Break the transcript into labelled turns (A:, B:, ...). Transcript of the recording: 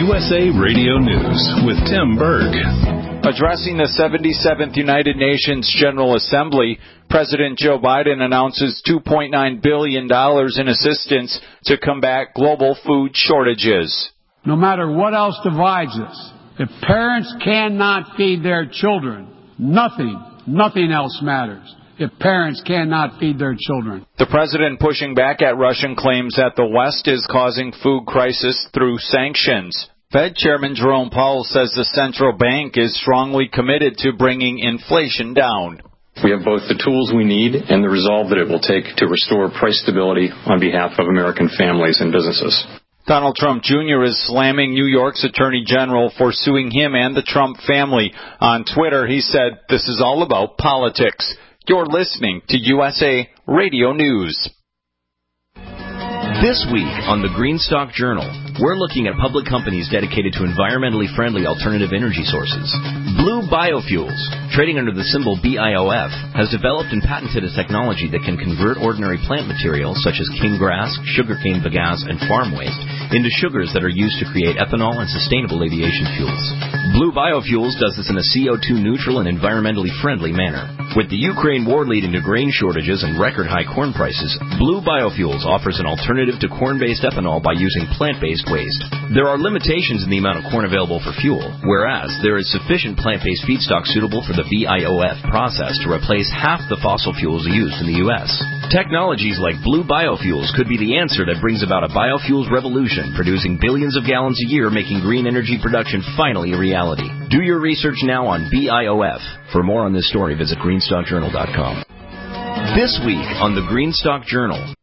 A: USA Radio News with Tim Berg.
B: Addressing the 77th United Nations General Assembly, President Joe Biden announces $2.9 billion in assistance to combat global food shortages.
C: No matter what else divides us, if parents cannot feed their children, nothing else matters. If parents cannot feed their children.
B: The president pushing back at Russian claims that the West is causing food crisis through sanctions. Fed Chairman Jerome Powell says the central bank is strongly committed to bringing inflation down.
D: We have both the tools we need and the resolve that it will take to restore price stability on behalf of American families and businesses.
B: Donald Trump Jr. is slamming New York's Attorney General for suing him and the Trump family. On Twitter, he said, "This is all about politics." You're listening to USA Radio News.
E: This week on the Greenstock Journal, we're looking at public companies dedicated to environmentally friendly alternative energy sources. Blue Biofuels, trading under the symbol BIOF, has developed and patented a technology that can convert ordinary plant materials such as king grass, sugarcane bagasse, and farm waste into sugars that are used to create ethanol and sustainable aviation fuels. Blue Biofuels does this in a CO2 neutral and environmentally friendly manner. With the Ukraine war leading to grain shortages and record high corn prices, Blue Biofuels offers an alternative to corn-based ethanol by using plant-based waste. There are limitations in the amount of corn available for fuel, whereas there is sufficient plant-based feedstock suitable for the BIOF process to replace half the fossil fuels used in the U.S. Technologies like Blue Biofuels could be the answer that brings about a biofuels revolution, producing billions of gallons a year, making green energy production finally a reality. Do your research now on BIOF. For more on this story, visit greenstockjournal.com. This week on the Greenstock Journal,